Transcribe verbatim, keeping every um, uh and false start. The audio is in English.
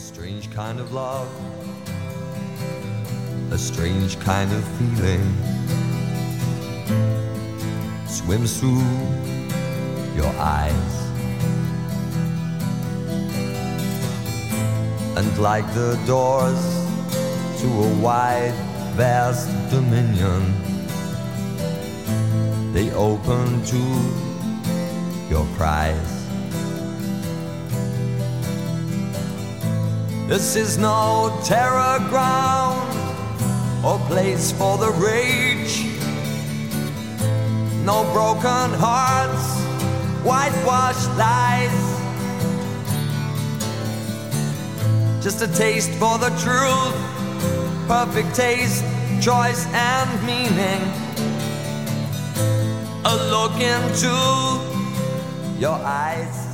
strange kind of love, a strange kind of feeling swims through your eyes. And like the doors to a wide, vast dominion, they open to your cries. This is no terror ground or place for the rage. No broken hearts, whitewashed lies. Just a taste for the truth, perfect taste, choice and meaning. A look into your eyes.